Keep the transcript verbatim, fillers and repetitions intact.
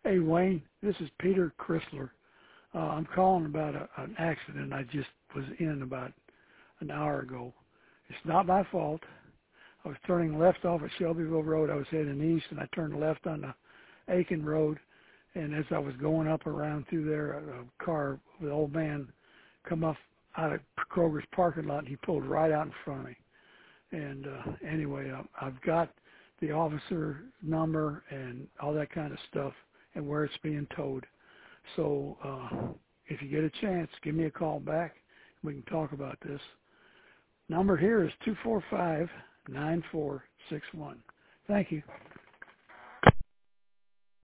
Hey, Wayne, this is Peter Chrysler. Uh, I'm calling about a, an accident I just was in about an hour ago. It's not my fault. I was turning left off at Shelbyville Road. I was heading east, and I turned left on the Aiken Road. And as I was going up around through there, a, a car with an old man come up out of Kroger's parking lot, and he pulled right out in front of me. And uh, anyway, I, I've got the officer number and all that kind of stuff and where it's being towed. So uh, if you get a chance, give me a call back. We can talk about this. Number here is two four five, nine four six one. Thank you.